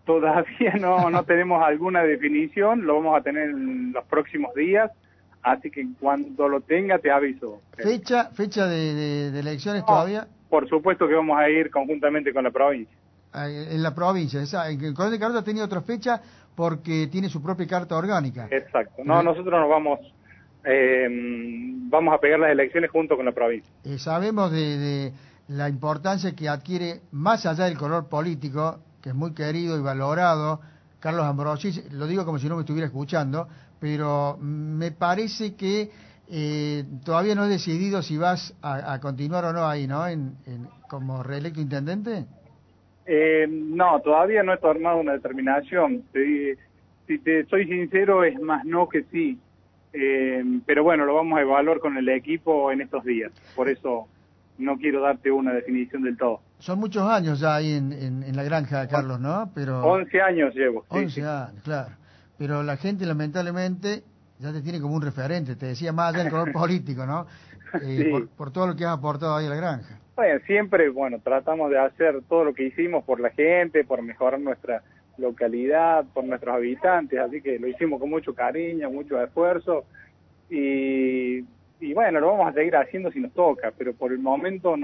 Todavía no tenemos alguna definición, lo vamos a tener en los próximos días, así que cuando lo tenga te aviso. ¿Fecha de elecciones No, todavía? por supuesto que vamos a ir conjuntamente con la provincia. En la provincia, el Coronel Carota ha tenido otra fecha porque tiene su propia carta orgánica. Exacto, no, nosotros nos vamos a pegar las elecciones junto con la provincia. Sabemos de la importancia que adquiere, más allá del color político, que es muy querido y valorado, Carlos Ambrosich, lo digo como si no me estuviera escuchando, pero me parece que todavía no he decidido si vas a continuar o no ahí, ¿no? Como reelecto intendente. No, todavía no he tomado una determinación. Si te soy sincero, es más no que sí. Pero bueno, lo vamos a evaluar con el equipo en estos días. Por eso no quiero darte una definición del todo. Son muchos años ya ahí en la granja, Carlos, ¿no? Pero 11 años llevo. 11 sí. años, claro. Pero la gente, lamentablemente, ya te tiene como un referente. Te decía más allá del color político, ¿no? Sí. Por todo lo que has aportado ahí a la granja. Bueno, siempre, tratamos de hacer todo lo que hicimos por la gente, por mejorar nuestra localidad, por nuestros habitantes, así que lo hicimos con mucho cariño, mucho esfuerzo, y bueno, lo vamos a seguir haciendo si nos toca, pero por el momento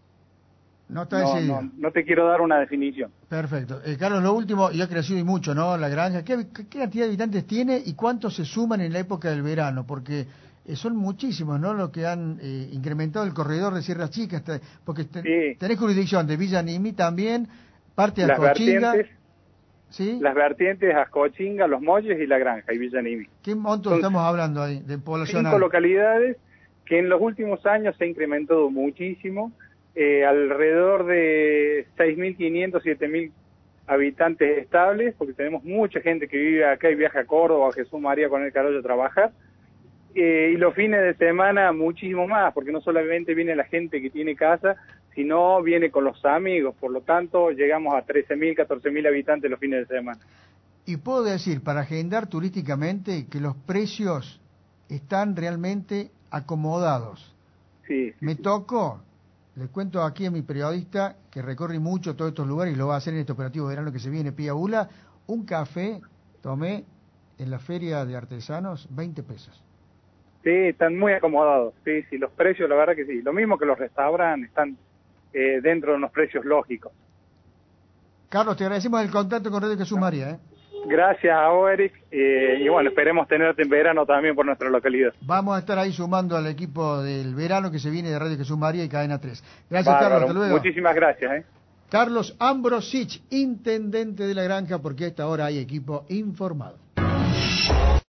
No está decidido. no te quiero dar una definición. Perfecto. Carlos, lo último, y ha crecido y mucho, ¿no? La granja. ¿Qué cantidad de habitantes tiene y cuántos se suman en la época del verano? Porque son muchísimos, ¿no? Los que han incrementado el corredor de Sierras Chicas, porque Sí. tenés jurisdicción de Villa Nimí también, parte de Las Ascochinga. vertientes, ¿Sí? las vertientes Ascochinga, Los Molles y La Granja y Villa Nimí. ¿Qué monto Son estamos hablando ahí de poblacional? 5 localidades que en los últimos años se ha incrementado muchísimo, alrededor de 6.500, 7.000 habitantes estables, porque tenemos mucha gente que vive acá y viaja a Córdoba, a Jesús María con el Carollo a trabajar, y los fines de semana muchísimo más, porque no solamente viene la gente que tiene casa, sino viene con los amigos, por lo tanto llegamos a 13.000, 14.000 habitantes los fines de semana. Y puedo decir, para agendar turísticamente, que los precios están realmente acomodados. Sí. Me tocó, le cuento aquí a mi periodista, que recorre mucho todos estos lugares y lo va a hacer en este operativo de verano que se viene, Pía Bula, un café tomé en la feria de artesanos, 20 pesos. Sí, están muy acomodados, sí, los precios, la verdad que sí. Lo mismo que los restaurantes, están dentro de unos precios lógicos. Carlos, te agradecemos el contacto con Radio Jesús María. Gracias a vos, Eric, y bueno, esperemos tenerte en verano también por nuestra localidad. Vamos a estar ahí sumando al equipo del verano que se viene de Radio Jesús María y Cadena 3. Gracias, Bárbaro. Carlos, hasta luego. Muchísimas gracias. Carlos Ambrosich, intendente de la granja, porque a esta hora hay equipo informado.